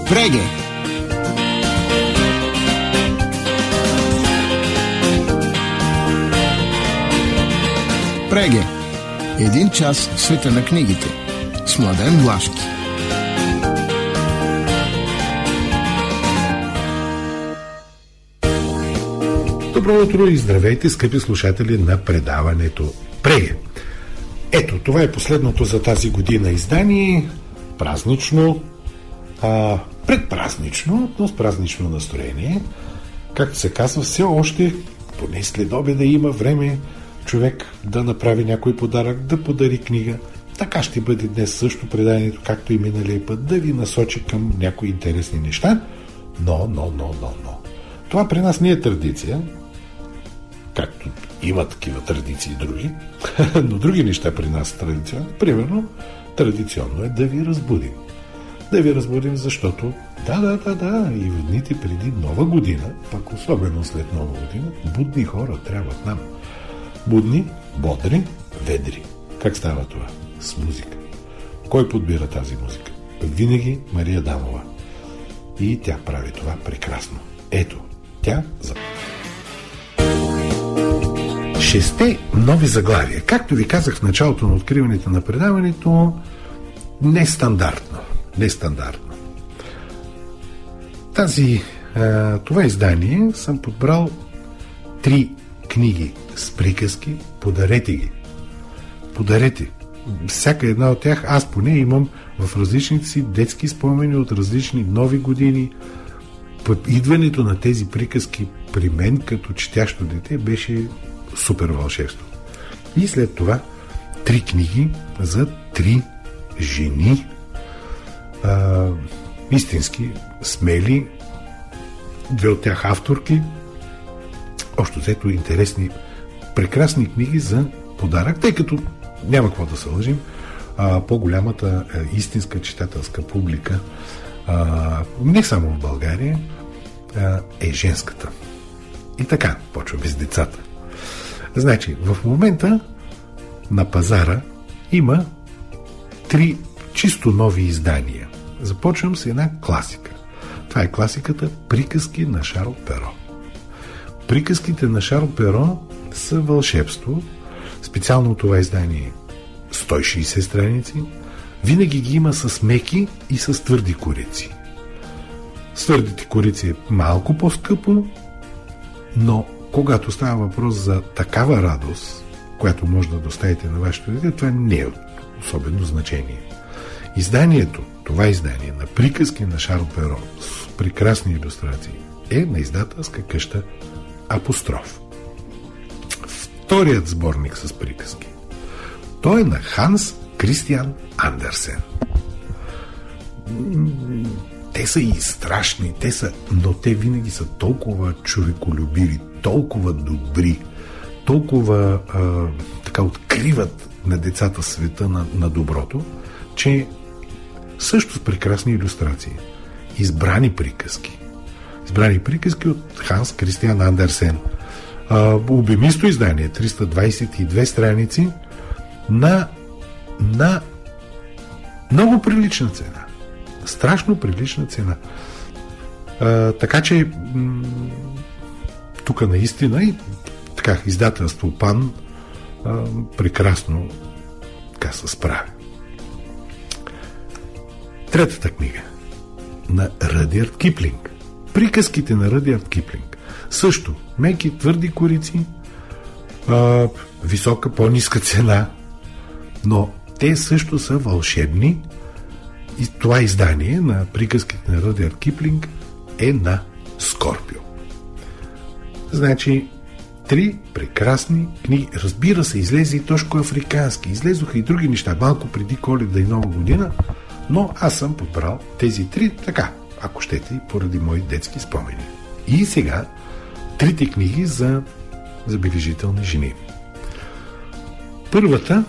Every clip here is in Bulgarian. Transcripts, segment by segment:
Преге! Преге! Един час в света на книгите с Младен Влашки. Добро утро и здравейте, скъпи слушатели на предаването Преге. Ето, това е последното за тази година издание. Празнично, предпразнично, но с празнично настроение. Както се казва, все още, поне след обеда има време човек да направи някой подарък, да подари книга. Така ще бъде днес също преданието, както и миналия път, да ви насочи към някои интересни неща. Но. Това при нас не е традиция, както има такива традиции други, но други неща при нас са традиционни. Примерно, традиционно е да ви разбудим. Да ви разбудим, защото да, и в дните преди Нова година, пак особено след Нова година, будни хора трябват нам. Будни, бодри, ведри. Как става това? С музика. Кой подбира тази музика? Винаги Мария Дамова. И тя прави това прекрасно. Ето, тя за 6 нови заглавия. Както ви казах в началото на откриването на предаването, нестандартно. Това издание съм подбрал 3 книги с приказки. Подарете ги. Подарете. Всяка една от тях аз поне имам в различните си детски спомени от различни нови години. Идването на тези приказки при мен като четящо дете беше супер вълшебство. И след това 3 книги за 3 жени, истински смели, 2 от тях авторки, общо взето интересни, прекрасни книги за подарък, тъй като няма какво да се лъжим, по-голямата истинска читателска публика, не само в България, е женската. И така, почва без децата. Значи, в момента на пазара има 3 чисто нови издания. Започвам с една класика. Това е класиката Приказки на Шарл Перо. Приказките на Шарл Перо са вълшебство. Специално това издание 160 страници. Винаги ги има с меки и с твърди корици. С твърдите корици е малко по-скъпо, но когато става въпрос за такава радост, която може да доставите на вашето дете, това не е особено значение. Това издание на Приказки на Шарл Перо с прекрасни илюстрации е на издателска къща Апостроф. Вторият сборник с приказки. Той е на Ханс Кристиан Андерсен. Те са и страшни, но те винаги са толкова човеколюбиви, толкова добри, толкова така откриват на децата света на доброто, че също с прекрасни илюстрации. Избрани приказки от Ханс Кристиан Андерсен. Обемисто издание, 322 страници на много прилична цена. Страшно прилична цена. Така че тук наистина и така издателство Пан прекрасно така се справя. Третата книга на Ръдярд Киплинг. Приказките на Ръдярд Киплинг. Също меки, твърди корици, висока, по-ниска цена, но те също са вълшебни. И това издание на Приказките на Ръдярд Киплинг е на Скорпио. Значи 3 прекрасни книги. Разбира се, излезе и Тошко Африкански. Излезоха и други неща, малко преди Коледа и Нова година, но аз съм подбрал тези 3, така, ако щете, и поради мои детски спомени. И сега 3 книги за забележителни жени. Първата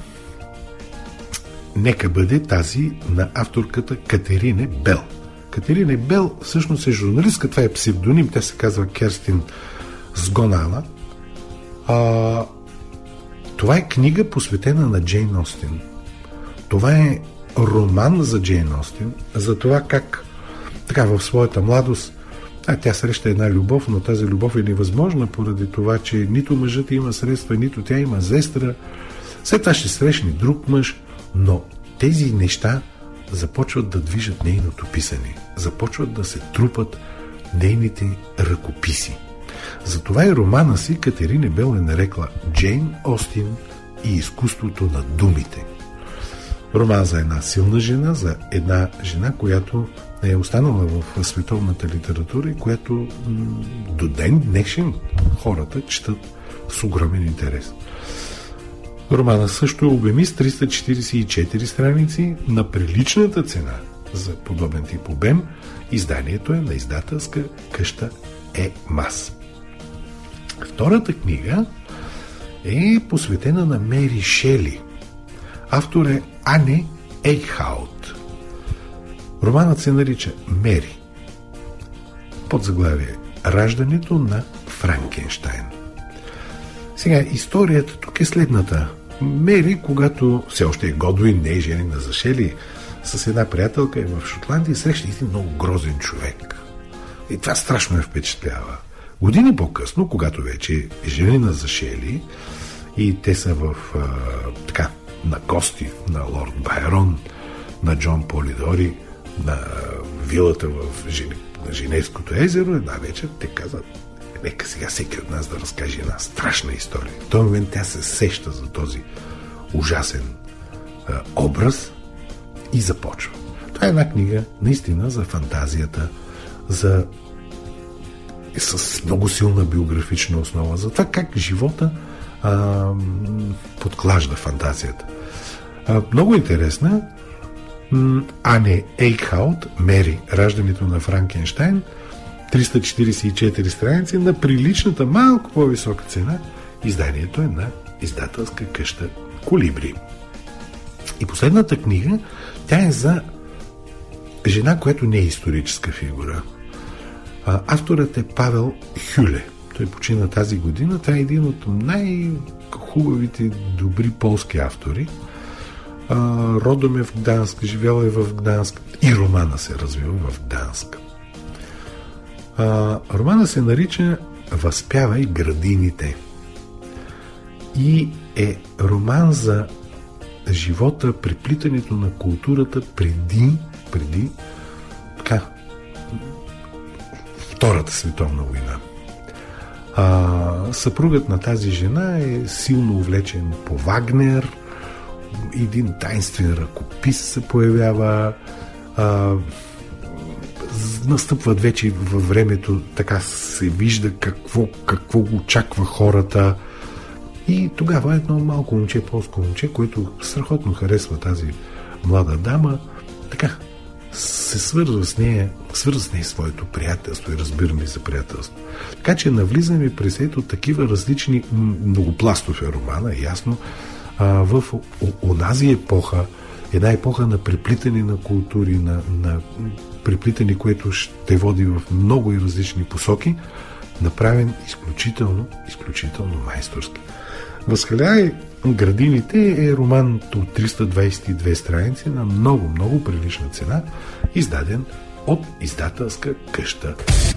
нека бъде тази на авторката Катерине Бел. Катерине Бел всъщност е журналистка, това е псевдоним, тя се казва Керстин Сгонала. Това е книга посветена на Джейн Остин. Това е роман за Джейн Остин, за това как така в своята младост тя среща една любов, но тази любов е невъзможна поради това, че нито мъжът има средства, нито тя има зестра. След това ще срещне друг мъж, но тези неща започват да движат нейното писане, започват да се трупат нейните ръкописи. Затова и романа си Катерина Бел е нарекла Джейн Остин и изкуството на думите. Роман за една силна жена, за една жена, която е останала в световната литература и която до ден днешен хората четат с огромен интерес. Романа също е обемист, 344 страници на приличната цена за подобен тип обем. Изданието е на издателска къща ЕМАС. Втората книга е посветена на Мери Шели. Автор е Ане Ейхаут. Романът се нарича Мери. Подзаглавие Раждането на Франкенщайн. Сега, историята тук е следната. Мери, когато все още е Годуин, не е женена за Шели, с една приятелка е в Шотландия и среща един много грозен човек. И това страшно я впечатлява. Години по-късно, когато вече е женена за Шели и те са на гости на лорд Байрон, на Джон Полидори, на вилата на Женевското езеро, една вечер те казват: нека сега всеки от нас да разкаже една страшна история. В този момент тя се сеща за този ужасен образ и започва. Това е една книга наистина за фантазията, с много силна биографична основа, за това как живота подклажда фантазията. Много интересна. Ане Ейхаут, Мери, Раждането на Франкенщайн, 344 страници на приличната, малко по-висока цена. Изданието е на издателска къща Колибри. И последната книга, тя е за жена, която не е историческа фигура. Авторът е Павел Хюле. Той почина тази година. Той е един от най-хубавите, добри полски автори. Родом е в Гданск, живял е в Гданск и романа се развива в Гданск. Романа се нарича Възпявай градините и е роман за живота, преплитането на културата преди Втората световна война. Съпругът на тази жена е силно увлечен по Вагнер, един таинствен ръкопис се появява, настъпват вече във времето, така се вижда какво очаква хората. И тогава едно малко момче, полско момче, което страхотно харесва тази млада дама, така се свързва с нея своето приятелство и разбиране за приятелство. Така че навлизаме през ето такива различни многопластов е романа, ясно, в онази епоха, една епоха на преплитане на култури, на преплитане, което ще води в много и различни посоки, направен изключително майсторски. Възхвалявай градините е роман от 322 страници на много прилична цена, издаден от издателска къща.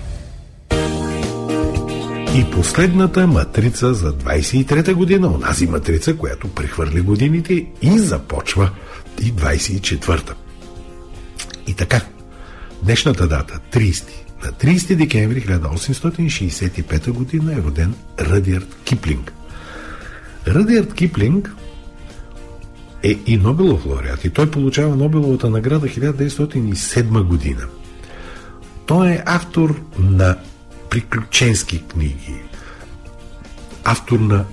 И последната матрица за 23-та година, онази матрица, която прехвърли годините и започва и 24-та. И така, днешната дата, 30. На 30 декември 1865 година е роден Ръдярд Киплинг. Ръдярд Киплинг е и Нобелов лауреат и той получава Нобеловата награда 1907 година. Той е автор на приключенски книги, автор на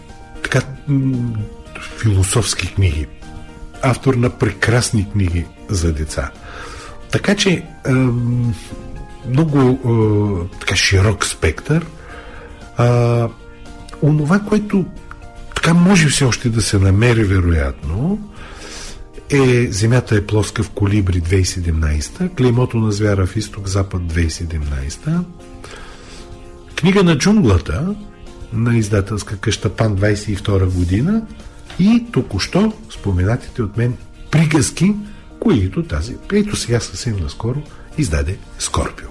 философски книги, автор на прекрасни книги за деца. Така че много широк спектър. Онова, което така може все още да се намери вероятно, Земята е плоска в Колибри 2017, Клеймото на звяра в изток-запад 2017, Книга на джунглата на издателска къща Пан 22 година и току-що споменатите от мен приказки, които ето сега съвсем наскоро издаде Скорпио.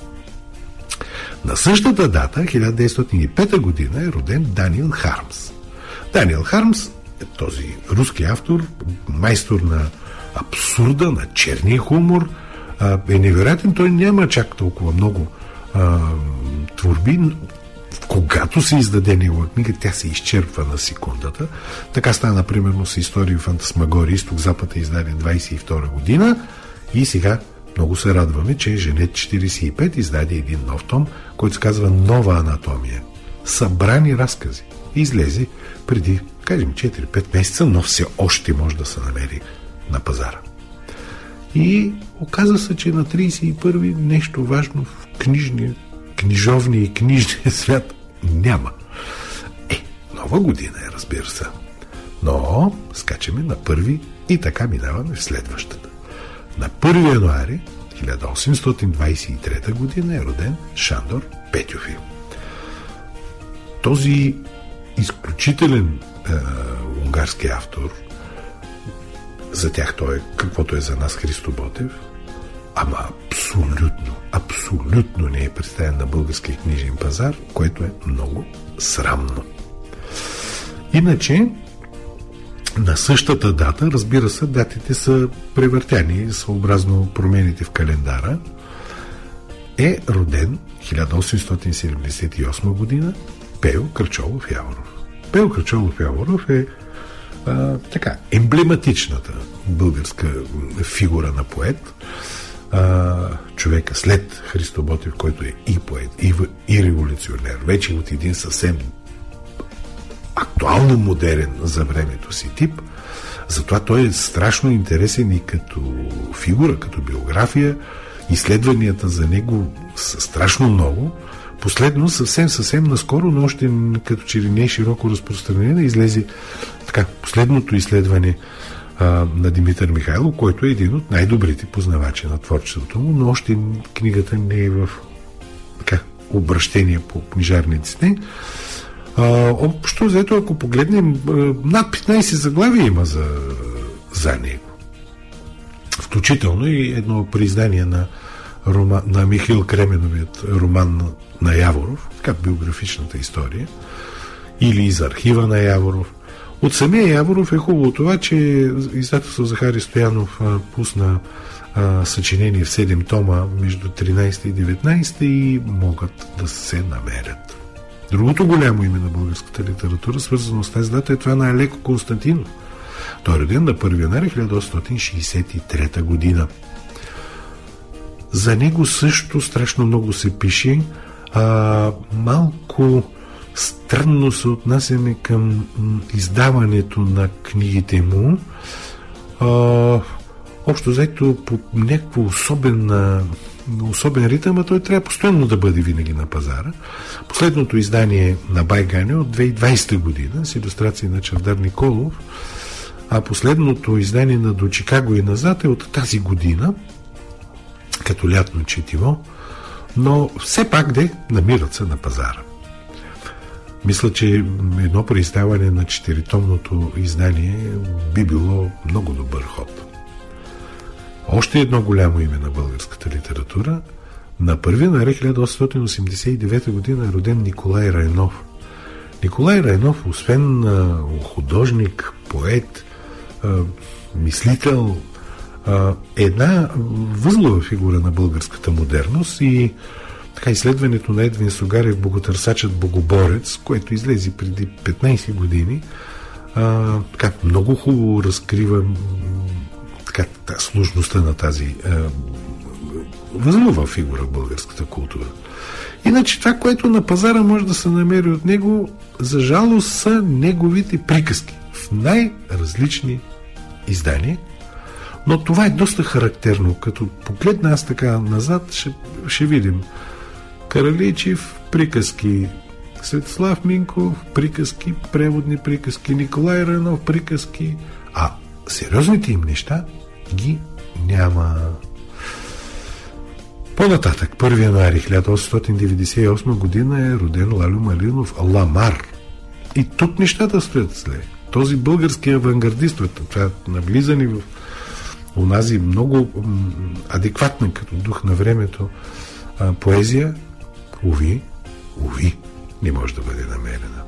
На същата дата, 1905 година, е роден Даниел Хармс. Даниел Хармс е този руски автор, майстор на абсурда, на черния хумор. Е невероятен, той няма чак толкова много творби. Когато се издаде негова книга, тя се изчерпва на секундата. Така стана, примерно, с истории фантасмагории Изток-Запад е издаден 22 година и сега много се радваме, че Женет 45 издаде един нов том, който се казва Нова анатомия. Събрани разкази. Излезе преди, кажем, 4-5 месеца, но все още може да се намери на пазара. И оказа се, че на 31-ви нещо важно в книжовния и книжния свят няма. Нова година е, разбира се. Но скачаме на първи и така минаваме в следващата. На 1 януари 1823 година е роден Шандор Петьофи. Този изключителен унгарски автор, за тях той е каквото е за нас Христо Ботев, ама абсолютно не е представен на българския книжен пазар, което е много срамно. Иначе, на същата дата, разбира се, датите са превъртяни съобразно промените в календара, е роден 1878 година Пейо Кръчолов Яворов. Пейо Кръчолов Яворов е емблематичната българска фигура на поет, човека след Христо Ботев, който е и поет, и революционер, вече от един съвсем актуално модерен за времето си тип. Затова той е страшно интересен и като фигура, като биография. Изследванията за него са страшно много. Последно, съвсем наскоро, но още като че ли не е широко разпространено, излезе последното изследване на Димитър Михайлов, който е един от най-добрите познавачи на творчеството му, но още книгата не е в обращение по книжарниците. Общо взето, ако погледнем, над 15 заглавия има за него. Включително и едно преиздание на Михаил Кременовият роман на Яворов, биографичната история, или из архива на Яворов. От самия Яворов е хубаво това, че издателство Захари Стоянов пусна съчинение в 7 тома между 13 и 19 и могат да се намерят. Другото голямо име на българската литература, свързано с тази дата, е това на Алеко Константинов. Той е роден на 1 януари 1863 година. За него също страшно много се пише. Малко странно се отнасяме към издаването на книгите му. Общо взето по някакво особен ритъм, а той трябва постоянно да бъде винаги на пазара. Последното издание на Байгане от 2020 година с илюстрации на Чавдар Николов, а последното издание на До Чикаго и назад е от тази година, като лятно четиво, но все пак намират се на пазара. Мисля, че едно преиздаване на 4-томното издание би било много добър ход. Още едно голямо име на българската литература. На 1 януари 1889 година е роден Николай Райнов. Николай Райнов, освен художник, поет, мислител, една възлова фигура на българската модерност и изследването на Едвин Сугарев Боготърсачът Богоборец, което излезе преди 15 години, много хубаво разкрива сложността на тази възлова фигура в българската култура. Иначе това, което на пазара може да се намери от него, за жалост са неговите приказки в най-различни издания, но това е доста характерно. Като погледна аз така назад, ще видим Караличев приказки, Светослав Минков приказки, преводни приказки, Николай Райнов приказки, а сериозните им неща ги няма. По-нататък, 1 януари 1898 година е роден Лалю Малинов Ламар. И тук нещата стоят зле. Този български авангардист, това навлизане в онази много адекватна като дух на времето поезия, уви, не може да бъде намерена.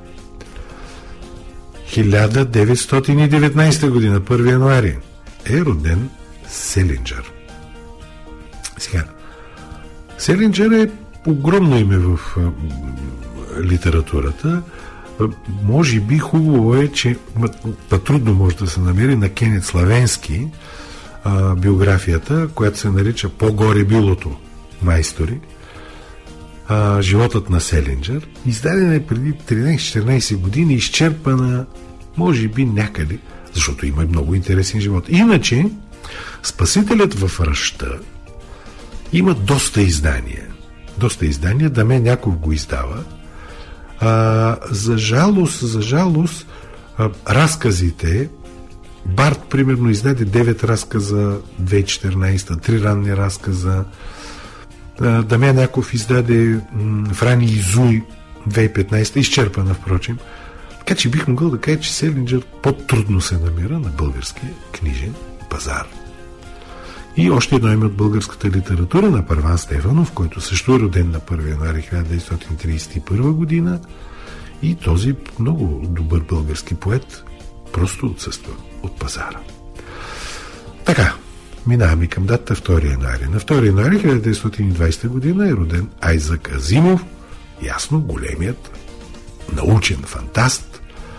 1919 година, 1 януари, е роден Селинджър. Сега, Селинджър е огромно име в литературата. Може би хубаво е, че трудно може да се намери на Кенет Славенски биографията, която се нарича "По-горе билото, майстори", животът на Селинджър, издадена е преди 13-14 години, изчерпана може би някъде, защото има много интересен живот. Иначе Спасителят в ръща има доста издания. Дамен Няков го издава. За жалост, разказите, Барт примерно издаде 9 разказа 2014, 3 ранни разказа. Дамян Няков издаде Франи и Зуй 2015, изчерпана впрочем. Така че бих могъл да кажа, че Селинджър по-трудно се намира на българския книжен пазар. И още едно име от българската литература на Първан Стефанов, който също е роден на 1 януари 1931 година, и този много добър български поет просто отсъства от пазара. Така, минаваме към дата 2 януари. На 2 януари 1920 година е роден Айзък Азимов, ясно, големият научен фантаст.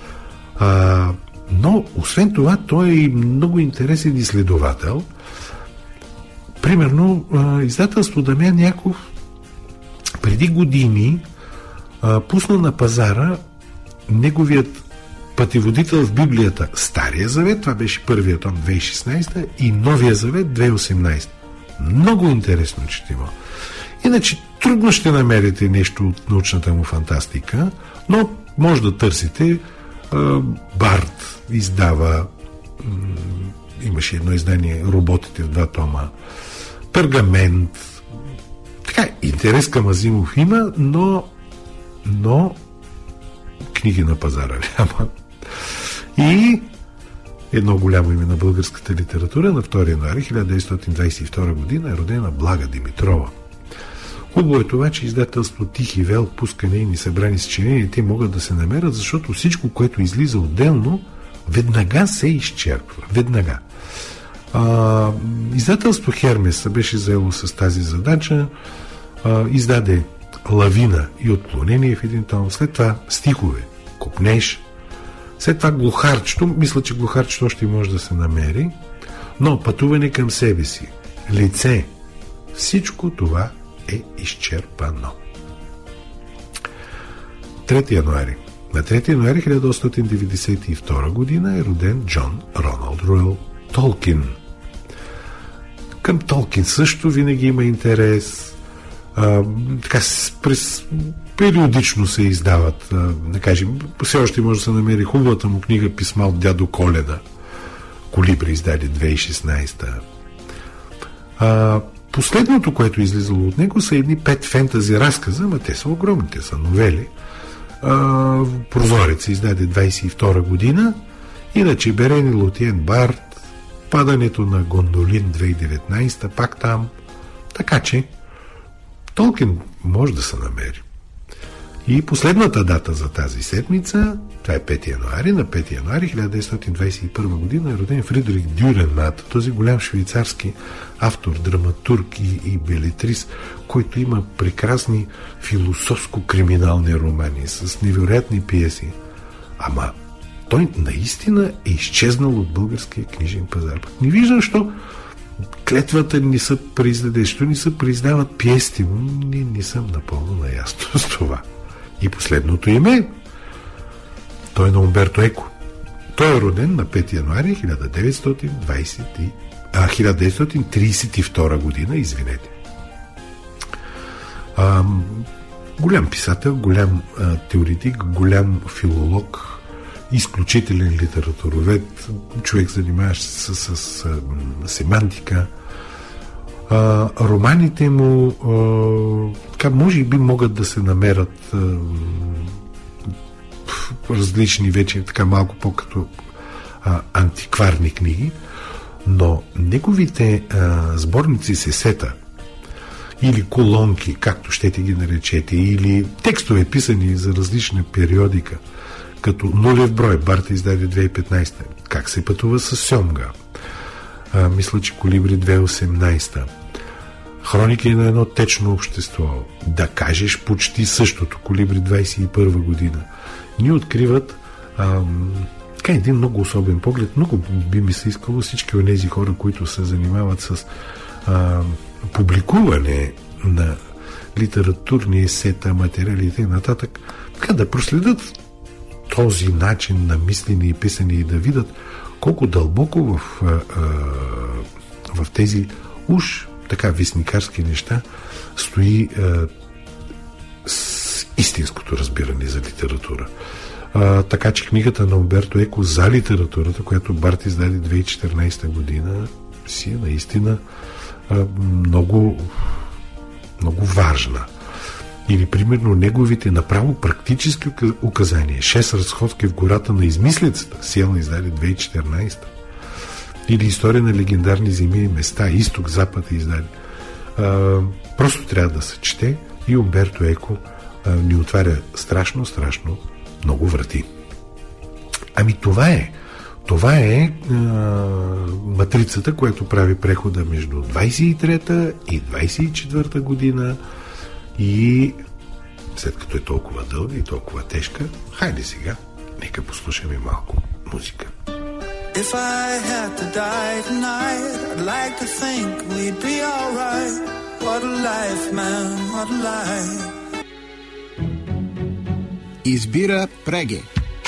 Но, освен това, той е и много интересен изследовател. Примерно, издателство Дамян Няков преди години пусна на пазара неговият пътеводител в Библията Стария завет, това беше първият том 2016, и Новия завет 2018. Много интересно четиво. Иначе трудно ще намерите нещо от научната му фантастика, но може да търсите. Барт издава, имаше едно издание "Роботите" в 2 тома, Пергамент. Така, интерес към Азимов има, но книги на пазара няма. И едно голямо име на българската литература на 2 януари 1922 година е родена Блага Димитрова. Хубаво е това, че издателство Тихи Вел пуска нейни събрани съчинения, те могат да се намерят, защото всичко, което излиза отделно, веднага се изчерпва. Веднага. Издателство Хермес беше заело с тази задача, издаде "Лавина" и "Отклонение" в един том, след това "Стихове", "Копнеж", след това "Глухарчето", мисля, че "Глухарчето" още може да се намери, но "Пътуване към себе си", "Лице", всичко това е изчерпано. 3 януари. На 3 януари 1992 година е роден Джон Роналд Руел Толкин. Към Толкин също винаги има интерес. Така, периодично се издават, да кажем, все още може да се намери хубавата му книга "Писма от дядо Коледа". Колибри издаде 2016. Последното, което е излизало от него, са едни 5 фентази разказа, но те са огромни, те са новели. "Прозорец" издаде 22 година, иначе "Берен и Лотиен Барт", "Падането на Гондолин" 2019, пак там. Така че Толкин може да се намери. И последната дата за тази седмица, това е 5 януари. На 5 януари 1921 година е роден Фридрих Дюренмат, този голям швейцарски автор, драматург и белетрис, който има прекрасни философско-криминални романи с невероятни пиеси. Ама той наистина е изчезнал от българския книжен пазар. Не виждам, що клетвата не са преиздаде, що не се преиздават пиесите му. Не съм напълно наясно с това. И последното име, той е на Умберто Еко. Той е роден на 5 януари 1932 година, извинете. Голям писател, голям теоретик, голям филолог, изключителен литературовед, човек, занимаващ се с семантика. Романите му така, може би могат да се намерят различни вече, така малко по-като антикварни книги, Но неговите сборници с есета или колонки, както щете ги наречете, или текстове писани за различна периодика, като Нулев брой, Барта издаде 2015, Как се пътува с Сьомга, мисля, че Колибри 2018, Хроники на едно течно общество, да кажеш почти същото, Колибри 21 година, ни откриват един много особен поглед. Много би ми се искало всички от тези хора, които се занимават с публикуване на литературни есета, материалите и нататък, да проследят този начин на мислене и писане и да видят колко дълбоко в тези уж така вестникарски неща стои с истинското разбиране за литература. Така че книгата на Умберто Еко за литературата, която Барт издаде 2014 година, си е наистина много, много важна. Или, примерно, неговите направо практически указания. 6 разходки в гората на измислицата, Сиела издаде 2014. Или История на легендарни земи и места, Изток, Запад издаде. Просто трябва да се чете и Умберто Еко ни отваря страшно много врати. Ами това е матрицата, която прави прехода между 23-та и 24-та година и след като е толкова дълга и толкова тежка, хайде сега, нека послушаме малко музика. If I had to die tonight, I'd like to think we'd be alright. What a life, man, what a life. Избира Преге.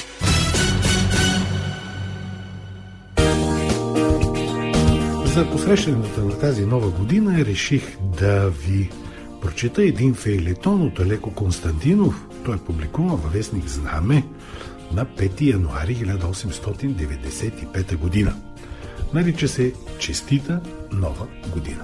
За посрещането на тази нова година реших да ви прочета един фейлетон от Алеко Константинов. Той е публикуван във вестник Знаме на 5 януари 1895 година. Нарича се Честита нова година.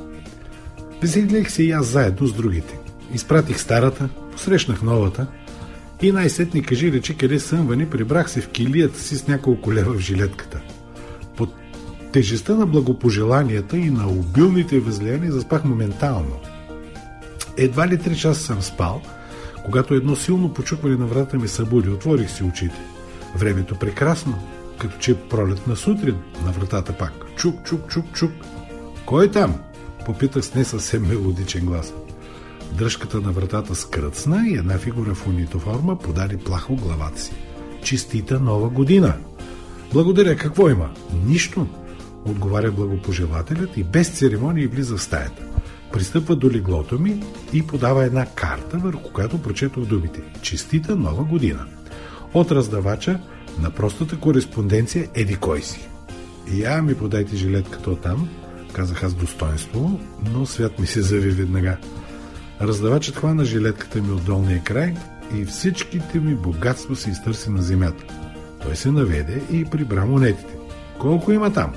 Веселих се и аз заедно с другите. Изпратих старата, посрещнах новата и най-сетни кажи речи къде съмвани, прибрах се в килията си с няколко лева в жилетката. Под тежестта на благопожеланията и на обилните възлияния заспах моментално. Едва ли 3 часа съм спал, когато едно силно почукване на вратата ми събуди. Отворих си очите. Времето прекрасно, като че пролет на сутрин. На вратата пак. Чук, чук, чук, чук. Кой е там? Попитах с не съвсем мелодичен глас. Дръжката на вратата скръцна и една фигура в униформа подаде плахо главата си. Честита нова година! Благодаря, какво има? Нищо, отговаря благопожелателят и без церемонии влиза в стаята. Пристъпва до леглото ми и подава една карта, върху която прочетох думите Честита нова година. От раздавача на простата кореспонденция еди кой си. Я ми подайте жилетката оттам, казах аз достоинство, но свят ми се зави веднага. Раздавачът хвана жилетката ми от долния край и всичките ми богатство се изтърси на земята. Той се наведе и прибра монетите. Колко има там?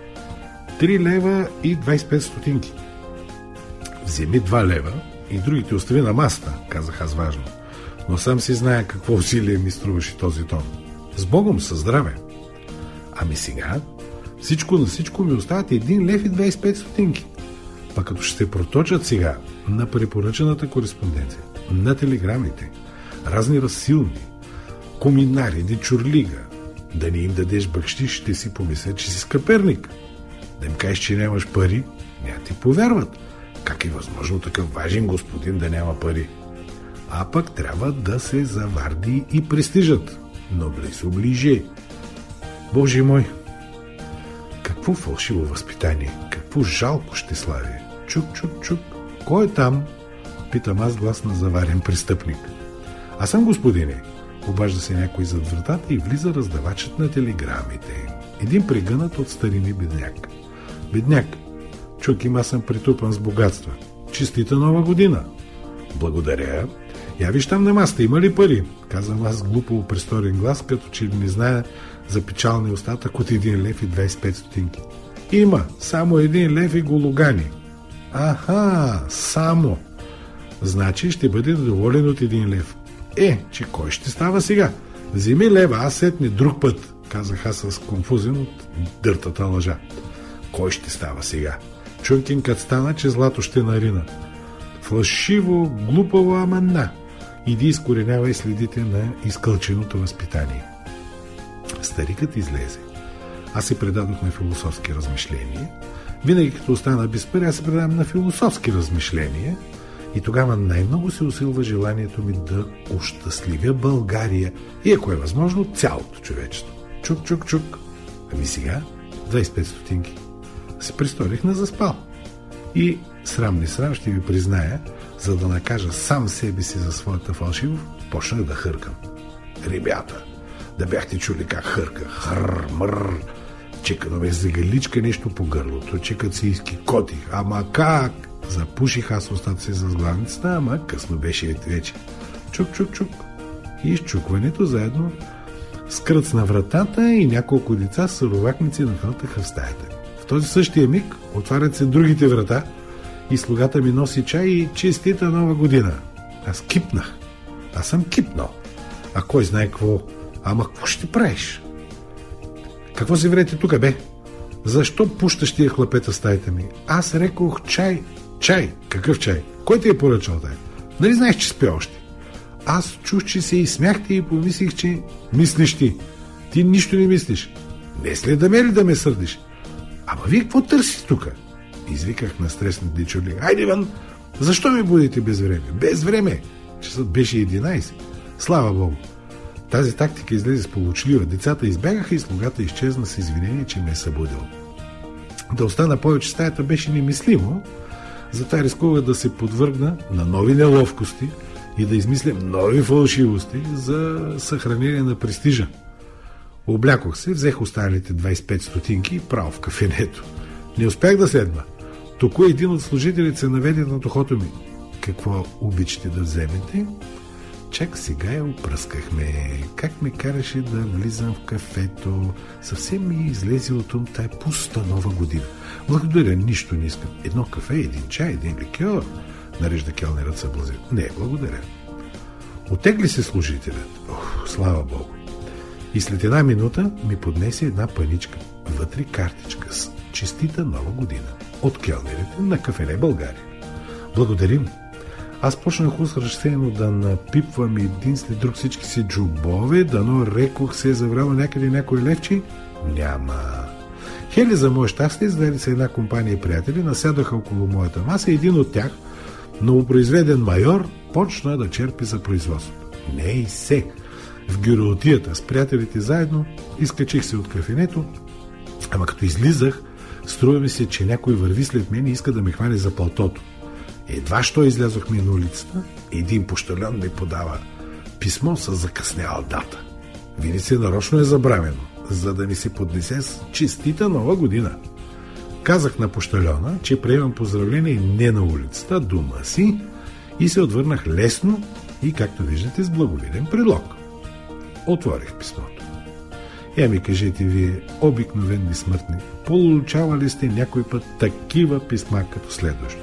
3 лева и 25 стотинки. Вземи 2 лева и другите остави на масата, казах аз важно. Но сам си зная какво усилие ми струваше този тон. С Богом, със здраве. Ами сега, всичко на всичко ми остават 1 лев и 25 стотинки. Пък като ще се проточат сега на препоръчената кореспонденция, на телеграмите, разни разсилни, коминари, дечурлига, да не им дадеш бъкщи, ще си помисля, че си скъперник. Да им кажеш, че нямаш пари, няма ти повярват. Как е възможно такъв важен господин да няма пари? А пък трябва да се заварди и престижат. Ноблес оближе. Боже мой! Какво фалшиво възпитание! Какво жалко щеславие! Чук, чук, чук! Кой е там? Питам аз глас на заварен престъпник. Аз съм, господине. Обажда се някой зад вратата и влиза раздавачът на телеграмите. Един прегънат от старини бедняк. Бедняк, чук, аз съм притупан с богатства. Честита нова година! Благодаря. Я виж там на маста, има ли пари? Казвам аз глупо престорен глас, като че не зная за печалния остатък от 1 лев и 25 стотинки. Има, само 1 лев и гологани. Аха, само. Значи ще бъде доволен от 1 лев. Че кой ще става сега? Вземи лева, аз сетне друг път, казах аз с конфузен от дъртата лъжа. Кой ще става сега? Чункин кът стана, че злато ще нарина. Фалшиво, глупаво, ама на. Иди изкоренявай следите на изкълченото възпитание. Старикът излезе. Аз се предадох на философски размишления. Винаги като остана без пари, аз се предавам на философски размишления. И тогава най-много се усилва желанието ми да ощастливя България и, ако е възможно, цялото човечество. Чук. Ами сега 25 стотинки. Се престорих на заспал. И срам не срам, ще ви призная, за да накажа сам себе си за своята фалшивост, почнах да хъркам. Ребята, да бяхте чули как хърках. Хър-мър. Че като ме загаличка нещо по гърлото, че като се изкикотих. Ама как? Запуших аз устата си за главницата, ама късно беше вече. Чук. И изчукването заедно с кръц на вратата и няколко деца с ровакници нахълтаха в стаята. В този същия миг отварят се другите врата и слугата ми носи чай и честита нова година. Аз кипнах. Аз съм кипнал. А кой знае какво? Ама какво ще правиш? Какво си врете тук, бе? Защо пущаш тия хлапета в стаята ми? Аз рекох чай. Чай? Какъв чай? Кой ти е поръчал тая? Нали знаеш, че спя още? Аз чух, че се изсмяхте и помислих, че мислиш ти. Ти нищо не мислиш. Не след да ме сърдиш. Ама вие какво търсите тук? Извиках на стреснат дичурлик. Айде, Иван, защо ми будете без време? Без време! Часът беше 11. Слава Богу! Тази тактика излезе сполучлива. Децата избягаха и слугата изчезна с извинение, че ме е събудил. Да остана повече стаята беше немислимо, затова рискувах да се подвъргна на нови неловкости и да измисля нови фалшивости за съхранение на престижа. Облякох се, взех останалите 25 стотинки и право в кафенето. Не успях да седна. Току един от служителите се наведе над ухото ми. Какво обичате да вземете? Чак сега я опръскахме. Как ме караше да влизам в кафето. Съвсем ми излезе от ум тая пуста нова година. Благодаря, нищо не искам. Едно кафе, един чай, един ликьор. Нарежда келнерът съблазен. Не, благодаря. Отегли се служителят. Слава Богу. И след една минута ми поднесе една паничка. Вътре картичка с честита нова година. От келнерите на кафене България. Благодарим. Аз почнах усръщено да напипвам един след друг всички си джубове, дано рекох се е завряло някъде някой левче. Няма. Хели за мое щастие, издали се една компания приятели, насядаха около моята маса и един от тях, новопроизведен майор, почна да черпи за производството. Не и се. В гюротията с приятелите заедно изкачих се от кафенето, ама като излизах, струва ми се, че някой върви след мен и иска да ме хване за палтото. Едва що излязохме на улицата, един пощальон ми подава писмо с закъсняла дата. Види се, нарочно е забравено, за да ни се поднесе с честита нова година. Казах на пощальона, че приемам поздравление не на улицата, дома си, и се отвърнах лесно и, както виждате, с благовиден предлог. Отворих писмото. Ми кажете вие, обикновени смъртни, получавали сте някой път такива писма като следващото?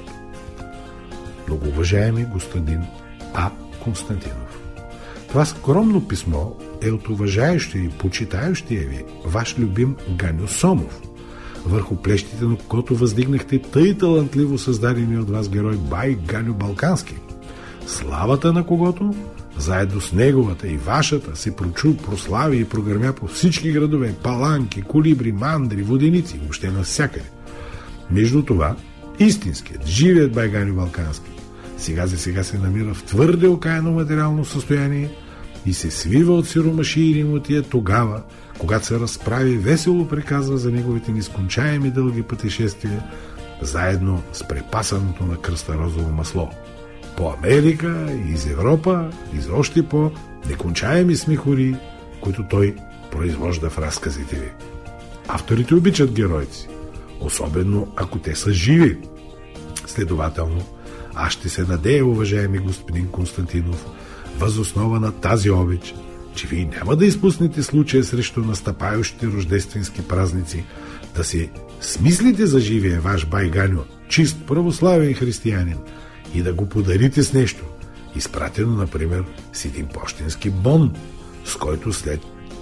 Многоуважаеми господин А. Константинов, това скромно писмо е от уважаещия и почитающия ви ваш любим Ганьо Сомов, върху плещите на когото въздигнахте тъй талантливо създадени от вас герой бай Ганьо Балкански, славата на когото заедно с неговата и вашата се прочу, прослави и прогърмя по всички градове, Паланки, Колибри, Мандри, Воденици, въобще навсякъде. Между това, истинският, живият бай Ганьо Балкански сега се намира в твърде окаяно материално състояние и се свива от сиромаши и римотия тогава, когато се разправи, весело приказва за неговите нескончаеми дълги пътешествия, заедно с препасаното на кръста розово масло. По Америка, из Европа, и за още по некончаеми смехори, които той произвожда в разказите ви. Авторите обичат героите си, особено ако те са живи. Следователно, аз ще се надея, уважаеми господин Константинов, въз основа на тази обич, че вие няма да изпуснете случая срещу настъпающите рождественски празници, да се смислите за живия ваш бай Ганьо, чист православен християнин, и да го подарите с нещо, изпратено, например, с един пощенски бон, с който след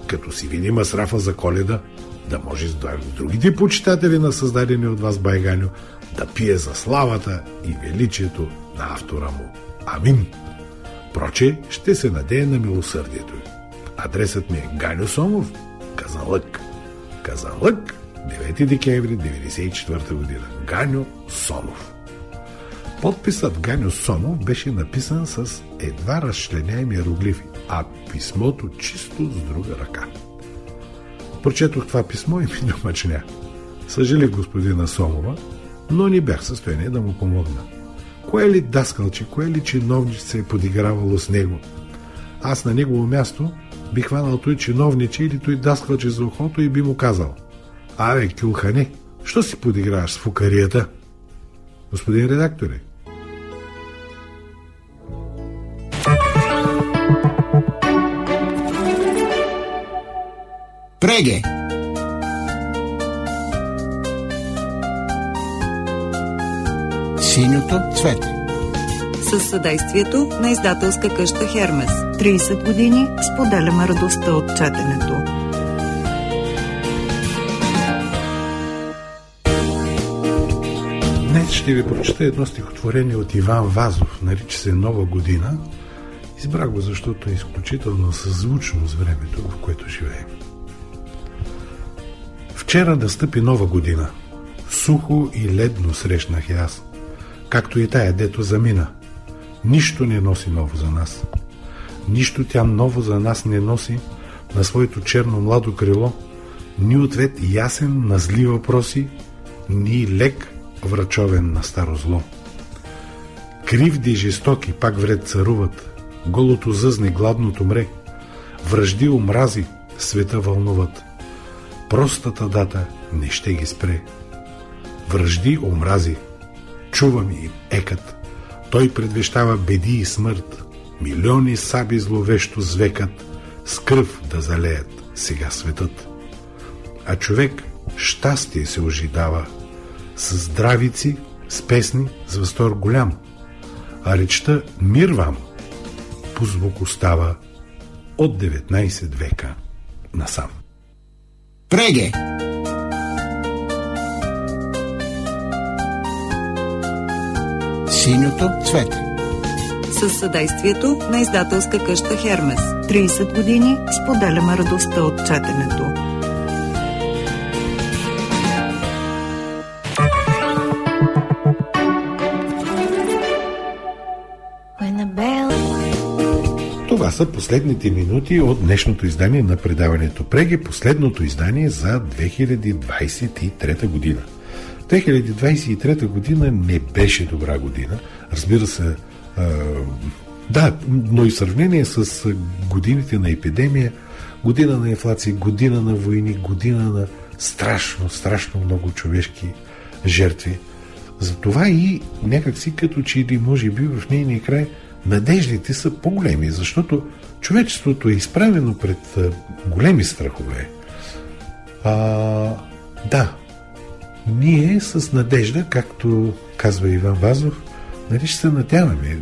като си види масрафа за Коледа, да може с другите почитатели на създадени от вас байганю да пие за славата и величието на автора му. Амин! Проче, ще се надее на милосърдието. Адресът ми е Ганьо Сомов, Казанлък. Казанлък, 9 декември 1994 година. Ганьо Сомов. Подписът Ганьо Сомов беше написан с едва разчленяеми иероглифи, а писмото чисто с друга ръка. Прочетох това писмо и ми домъчня. Съжалих господина Сомова, но не бях в състояние да му помогна. Кое ли даскалче, кое ли чиновниче се е подигравало с него? Аз на негово място би хванал той чиновниче или той даскалче за ухото и би му казал: абе, кюлхане, що си подиграваш с фукарията? Господин редакторе. Преге. Синьото цвете. Със съдействието на издателска къща Хермес. 30 години споделяме радостта от четенето. Днес ще ви прочета едно стихотворение от Иван Вазов, нарича се Нова година. Избрах го, защото е изключително съзвучно с времето, в което живеем. Вчера настъпи нова година. Сухо и ледно срещнах и аз, както и тая, дето замина. Нищо не носи ново за нас. Нищо тя ново за нас не носи на своето черно младо крило, ни ответ ясен на зли въпроси, ни лек врачовен на старо зло. Кривди жестоки пак вред царуват, голото зъзне, гладното мре, вражди омрази света вълнуват. Простата дата не ще ги спре. Вражди омрази, чувам и екът, той предвещава беди и смърт. Милиони саби зловещо звекат, с кръв да залеят сега светът. А човек щастие се ожидава, с здравици, с песни, с възторг голям, а речта мир вам по звук остава от 19 века насам. Преге. Синьото цвете. Със съдействието на издателска къща Хермес. 30 години споделяме радостта от четенето. Това са последните минути от днешното издание на предаването Преге, последното издание за 2023 година. 2023 година не беше добра година. Разбира се, да, но и в сравнение с годините на епидемия, година на инфлация, година на войни, година на страшно много човешки жертви. Затова и някакси като че или може би в нейния край надеждите са по-големи, защото човечеството е изправено пред големи страхове. Да, ние с надежда, както казва Иван Вазов, нали ще се надяваме.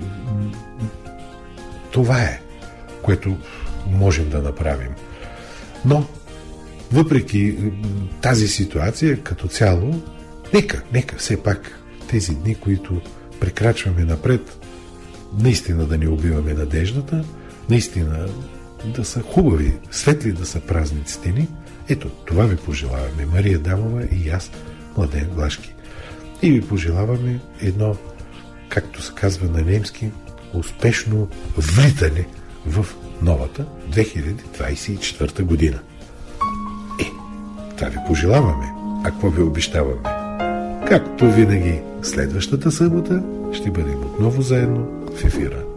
Това е, което можем да направим. Но, въпреки тази ситуация, като цяло, нека все пак тези дни, които прекрачваме напред, наистина да не убиваме надеждата, наистина да са хубави, светли да са празниците ни. Ето, това ви пожелаваме, Мария Дамова и аз, Младен Глашки. И ви пожелаваме едно, както се казва на немски, успешно влитане в новата 2024 година. Това ви пожелаваме. А какво ви обещаваме? Както винаги, следващата събота ще бъдем отново заедно в ефира